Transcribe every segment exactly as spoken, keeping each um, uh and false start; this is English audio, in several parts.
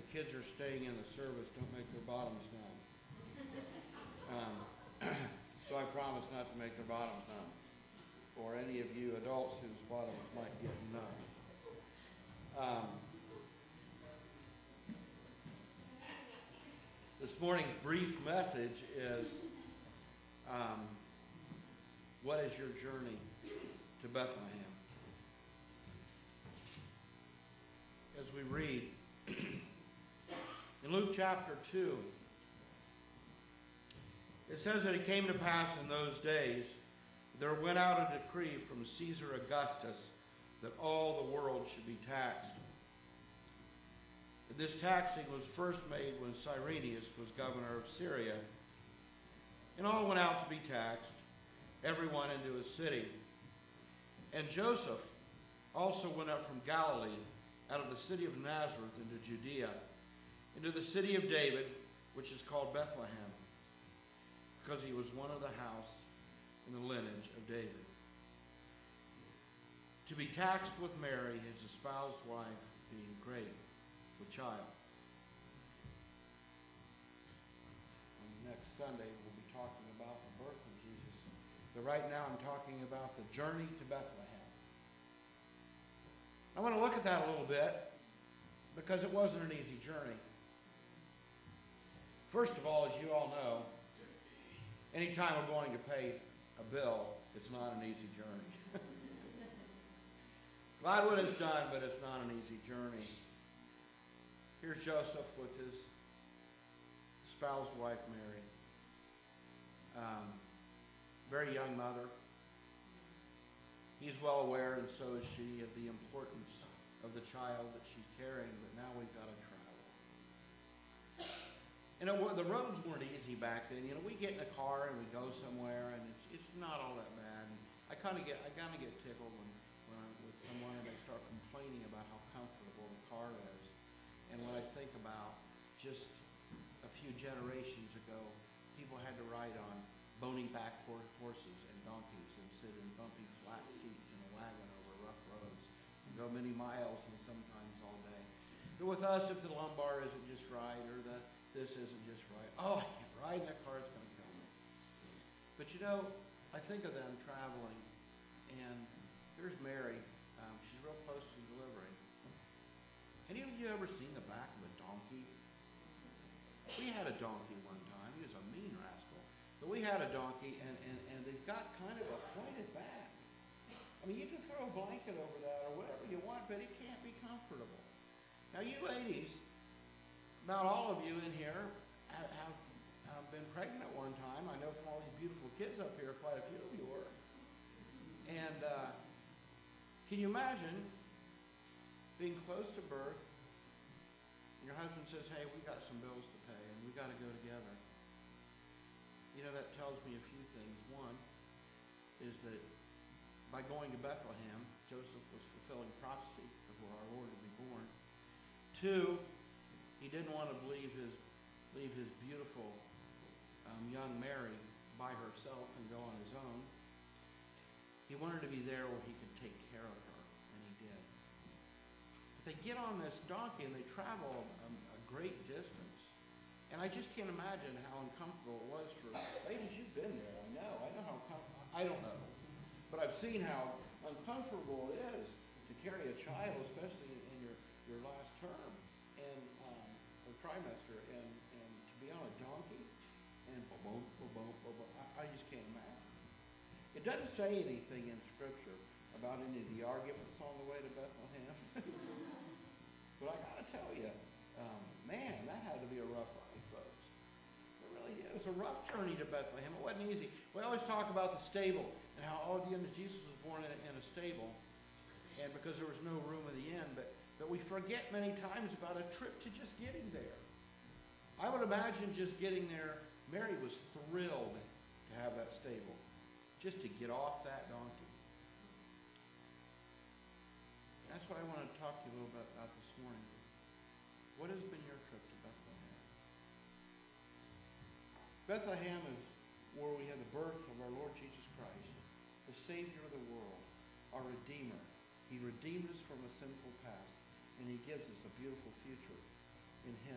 kids are staying in the service, don't make their bottoms numb. Um, so I promise not to make their bottoms numb. Or any of you adults whose bottoms might get numb. Um, this morning's brief message is, um, what is your journey to Bethlehem? As we read in Luke chapter two, it says that it came to pass in those days, there went out a decree from Caesar Augustus that all the world should be taxed. This taxing was first made when Cyrenius was governor of Syria, and all went out to be taxed, everyone into his city. And Joseph also went up from Galilee, out of the city of Nazareth into Judea, into the city of David, which is called Bethlehem, because he was one of the house in the lineage of David, to be taxed with Mary, his espoused wife, being great with child. And next Sunday we'll be talking about the birth of Jesus. But right now I'm talking about the journey to Bethlehem. I want to look at that a little bit because it wasn't an easy journey. First of all, as you all know, anytime we're going to pay a bill, it's not an easy journey. Glad what it's done, but it's not an easy journey. Here's Joseph with his espoused wife, Mary. Um, very young mother. He's well aware, and so is she, of the importance of the child that she's carrying, but now we've got to travel. You know, the roads weren't easy back then. You know, we get in a car and we go somewhere, and it's it's not all that bad. And I kind of get I kind of get tickled when when I'm with someone and they start complaining about how comfortable the car is. And when I think about just a few generations ago, people had to ride on bony back horses and donkeys and sit in bumpy flat seats in a wagon over rough roads and go many miles and sometimes all day. But with us, if the lumbar isn't just right or the this isn't just right, oh, I can't ride in that car, it's going to kill me. But you know, I think of them traveling, and here's Mary. Um, she's real close to delivering. Any of you ever seen the back of a donkey? We had a donkey one time. He was a mean rascal. But we had a donkey, and, and, and they've got kind of a pointed back. I mean, you can throw a blanket over that or whatever you want, but it can't be comfortable. Now, you ladies, about all of you in here have, have, have been pregnant at one time. I know from all these beautiful kids up here, quite a few of you were. And uh, can you imagine being close to birth, and your husband says, hey, we got some bills to pay, and we got to go together. You know, that tells me a few things. One is that by going to Bethlehem, Joseph was fulfilling prophecy of where our Lord would be born. Two, he didn't want to leave his, leave his beautiful um, young Mary by herself and go on his own. He wanted to be there where he could take care of her, and he did. But they get on this donkey and they travel a, a great distance. And I just can't imagine how uncomfortable it was for ladies. You've been there. I know. I know how uncomfortable. I don't know, but I've seen how uncomfortable it is to carry a child, especially in your your last term and um, or trimester, and and to be on a donkey and boom, boom, boom, boom, boom. I, I just can't imagine. It doesn't say anything in Scripture about any of the arguments on the way to Bethlehem, but I got to tell you, um, man, that had to be a rough ride, folks. It really is. It was a rough journey to Bethlehem. It wasn't easy. We always talk about the stable and how all the Jesus was born in a, in a stable, and because there was no room in the inn, but but we forget many times about a trip to just getting there. I would imagine just getting there, Mary was thrilled to have that stable, just to get off that donkey. That's what I want to talk to you a little bit about this morning. What has been your trip to Bethlehem? Bethlehem is where we have the birth of our Lord Jesus Christ, the Savior of the world, our Redeemer. He redeemed us from a sinful past, and he gives us a beautiful future in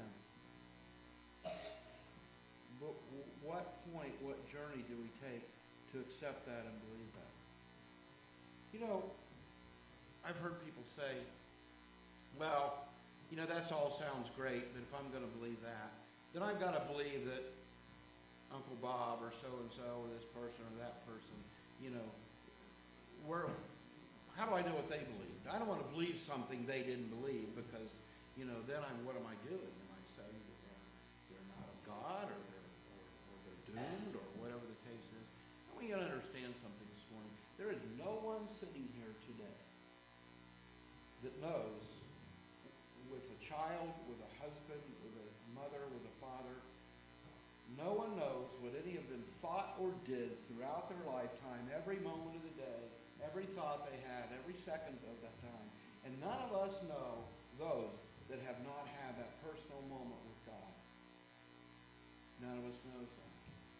what journey do we take to accept that and believe that? You know, I've heard people say, well, you know, that all sounds great, but if I'm going to believe that, then I've got to believe that Uncle Bob or so-and-so or this person or that person, you know, where, how do I know what they believed? I don't want to believe something they didn't believe because, you know, then I'm, what am I doing? Am I saying that they're, they're not of God or they're, or, or they're doomed or whatever the case is? I want you to understand something this morning. There is no one sitting here today that knows with a child, with a husband, with a mother, with a father, no one knows what any of them thought or did throughout their lifetime, every moment of the day, every thought they had, every second of that time. And none of us know those that have not had that personal moment with God. None of us knows that.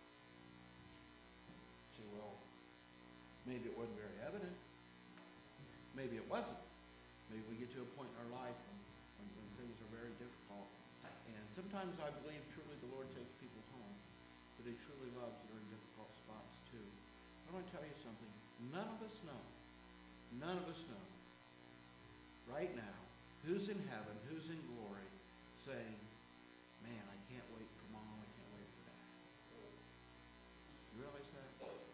So, well, maybe it wasn't very evident. Maybe it wasn't. Maybe we get to a point in our life when, when, when things are very difficult. And sometimes I believe truly the Lord takes people home, but he truly loves that are in difficult spots too. I want to tell you something. None of us know, none of us know right now who's in heaven, who's in glory, saying, man, I can't wait for mom, I can't wait for dad. You realize that?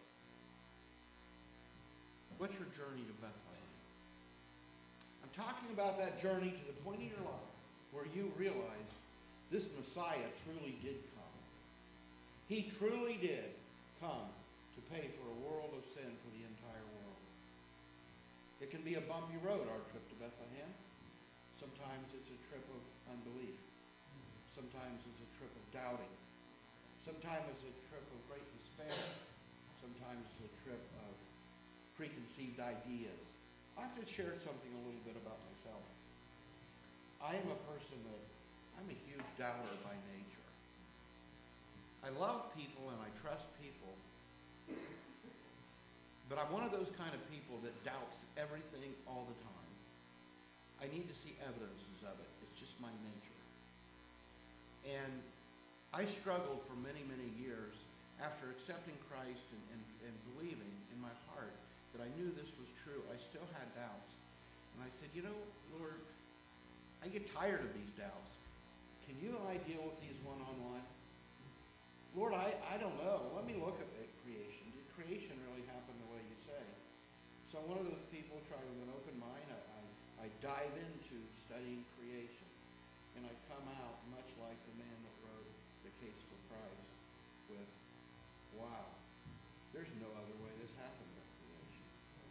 What's your journey to Bethlehem? I'm talking about that journey to the point in your life where you realize this Messiah truly did come. He truly did come to pay for a world of sin for the entire world. It can be a bumpy road, our trip to Bethlehem. Sometimes it's a trip of unbelief. Sometimes it's a trip of doubting. Sometimes it's a trip of great despair. Sometimes it's a trip of preconceived ideas. I have to share something a little bit about myself. I am a person that, I'm a huge doubter by nature. I love people and I trust people, but I'm one of those kind of people that doubts everything all the time. I need to see evidences of it. It's just my nature. And I struggled for many, many years after accepting Christ and, and, and believing in my heart that I knew this was true. I still had doubts. And I said, you know, Lord, I get tired of these doubts. Can you and I deal with these one-on-one? Lord, I, I don't know. Let me look at creation. Did creation really happen the way you say? So I'm one of those people trying with an open mind. I, I, I dive into studying creation. And I come out much like the man that wrote The Case for Christ with, wow, there's no other way this happened but creation.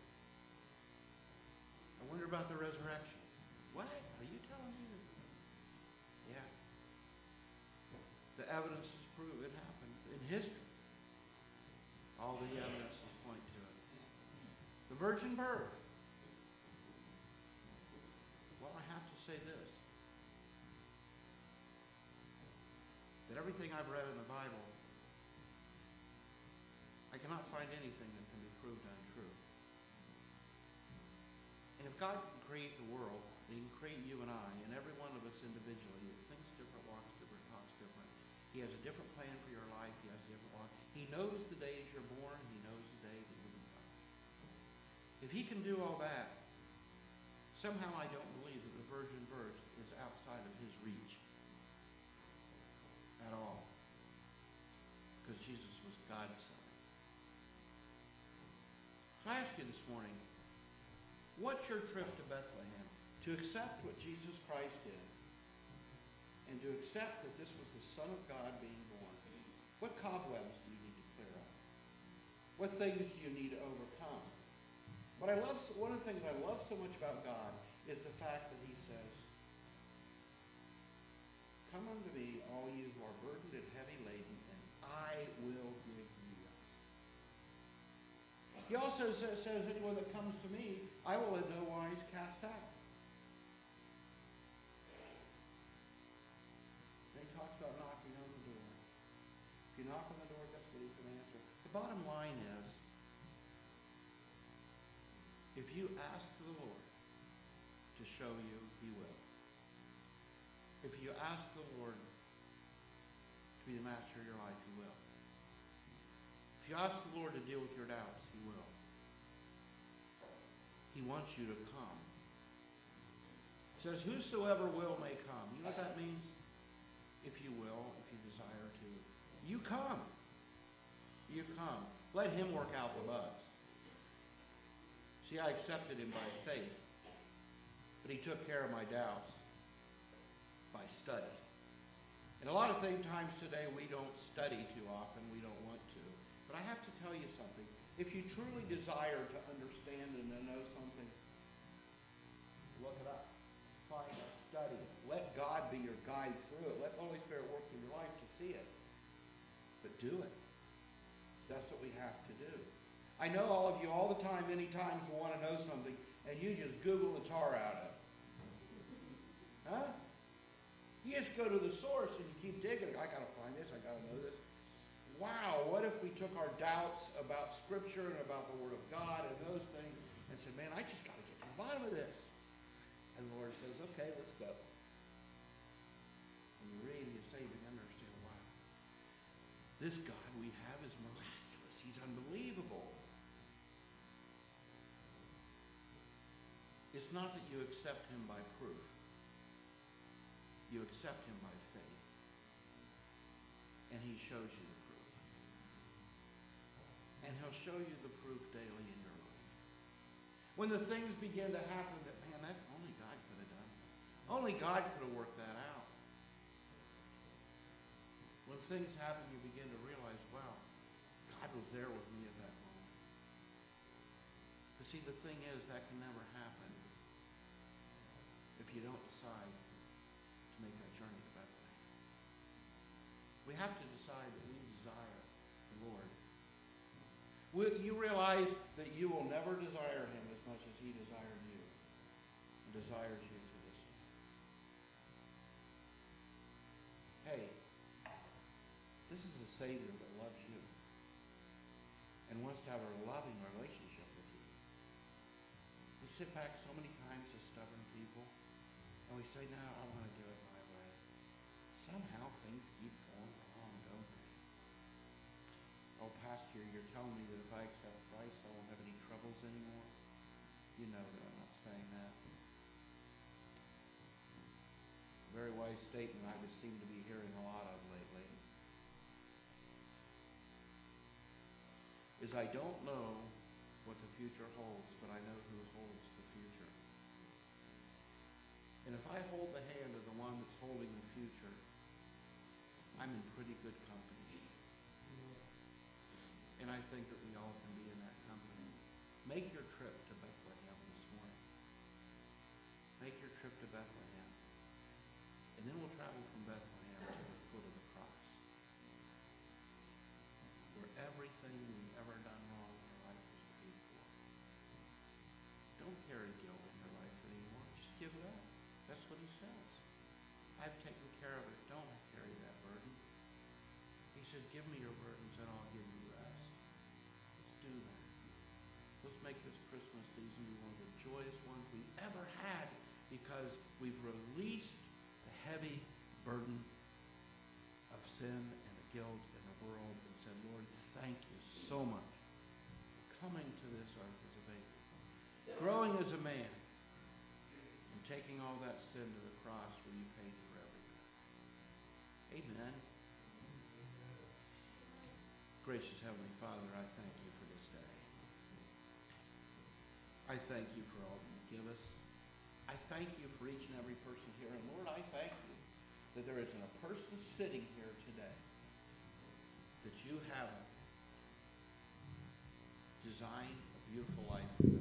I wonder about the resurrection. What? Are you telling me that? Yeah. The evidences prove it happened in history. All the evidences point to it. The virgin birth. Well, I have to say this. That everything I've read in the Bible, I cannot find anything that can be proved untrue. And if God can create the world, he can create you and I, and every one of us individually, thinks different, walks different, talks different. He has a different plan for your life. He has a different one. He knows the days you're born. He knows the day that you'll be gone. If he can do all that, somehow I don't believe that the virgin birth is outside of his reach at all. Because Jesus was God's son. So I ask you this morning, what's your trip to Bethlehem? To accept what Jesus Christ did and to accept that this was the Son of God being born. What cobwebs do you need to clear up? What things do you need to overcome? What I love, one of the things I love so much about God is the fact that he says, come unto me, all you who are burdened and heavy laden, and I will give you rest. He also says, says, anyone that comes to me, I will in no wise cast out. Then he talks about knocking on the door. If you knock on the door, guess what he can answer? The bottom line is, if you ask the Lord to show you, he will. If you ask the Lord to be the master of your life, he will. If you ask the Lord to deal with your doubts, he will. He wants you to come. It says, whosoever will may come. You know what that means? If you will, if you desire to. You come. You come. Let him work out the bugs. See, I accepted him by faith. But he took care of my doubts by study. And a lot of things, times today we don't study too often. We don't want to. But I have to tell you something. If you truly desire to understand and to know something, look it up. Find it. Study it. Let God be your guide through it. Let the Holy Spirit work through your life to see it. But do it. That's what we have to do. I know all of you all the time, many times, will want to know something, and you just Google the tar out of it. Huh? You just go to the source and you keep digging. I got to find this. I got to know this. Wow, what if we took our doubts about Scripture and about the Word of God and those things and said, man, I just got to get to the bottom of this. And the Lord says, okay, let's go. And you read and you say, you understand, wow. This God we have is miraculous. He's unbelievable. It's not that you accept him by proof. You accept him by faith. And he shows you the proof. And he'll show you the proof daily in your life. When the things begin to happen that, man, that only God could have done. Only God could have worked that out. When things happen, you begin to realize, wow, God was there with me at that moment. But see, the thing is, that can never happen if you don't decide to make that journey to Bethlehem. We have to decide that we desire the Lord. Will you realize that you will never desire him as much as he desired you and desires you to this day? Hey, this is a Savior that loves you and wants to have a loving relationship with you. We sit back so many times as stubborn people, and we say, no, I want to do it my way. Somehow things keep going wrong, don't they? Oh, Pastor, you're telling me that if I accept Christ, I won't have any troubles anymore? You know that I'm not saying that. A very wise statement I would seem to be hearing a lot of lately is I don't know what the future holds, but I know who holds the future. And if I hold the hand of the one that's holding the future, I'm in pretty good company. And I think that we all can be in that company. Make your trip to Bethlehem this morning. Make your trip to Bethlehem. And then we'll travel from Bethlehem to the foot of the cross, where everything we've ever done wrong in our life is paid for. Don't carry guilt in your life anymore. Just give it up. That's what he says. I've taken care of it. Don't carry that burden. He says, give me your burdens and I'll give you rest. Let's do that. Let's make this Christmas season be one of the joyous ones we've ever had, because we've released the heavy burden of sin and the guilt in the world and said, Lord, thank you so much for coming to this earth as a baby, growing as a man, and taking all that sin to the cross where you paid for everything. Amen. Gracious Heavenly Father, I thank you for this day. I thank you for all that you give us. I thank you for each and every person here. And Lord, I thank you that there isn't a person sitting here today that you haven't designed a beautiful life for them.